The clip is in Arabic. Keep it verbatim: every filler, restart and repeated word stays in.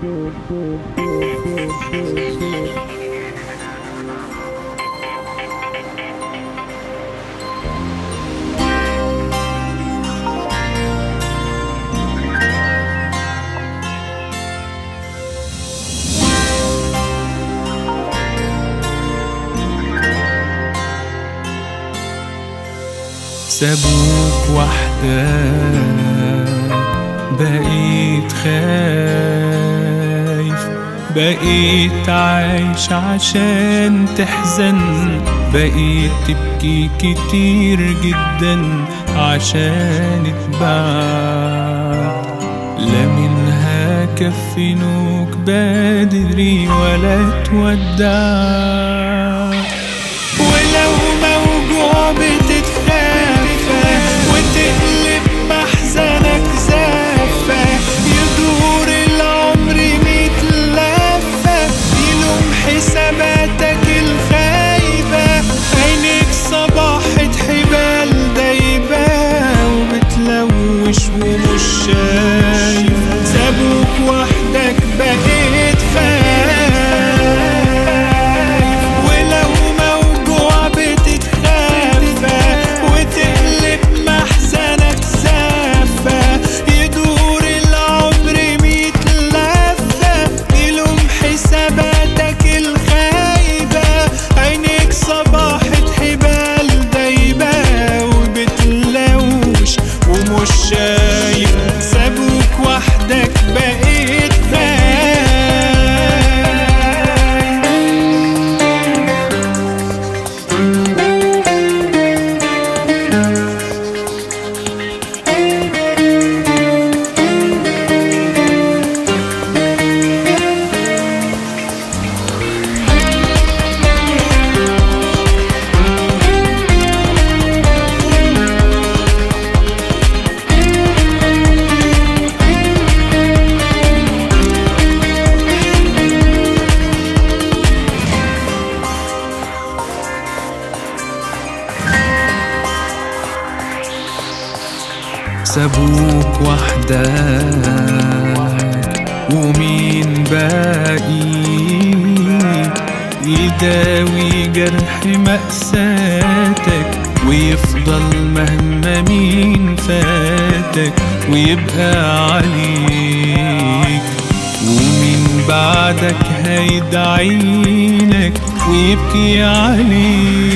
سابوك وحدك بقيت خايف، بقيت عايش عشان تحزن، بقيت تبكي كتير جدا عشان اتبعت. لا منها كفنوك بدري ولا تودعت. ولو موجوع بتتخافى وتقلب محزنك زافة، يدور العمر ميت لفة، يلوم حساباتك الخايبة. عينيك صباحة حبال دايبة وبتلوش ومش شايف. سابوك وحدك بقيت خايف، ولو موجوع بتتخافى وتقلب محزنك زافة، يدور العمر ميت لفة، يلوم حساباتك الخايبة. عينيك صباحة حبال دايبة وبتلوش ومش شايف. سابوك وحدك بقيت سابوك وحدك ومين باقي يداوي جرح مأساتك، ويفضل مهما مين فاتك ويبقى عليك. ومين بعدك هيدعيلك ويبكي عليك.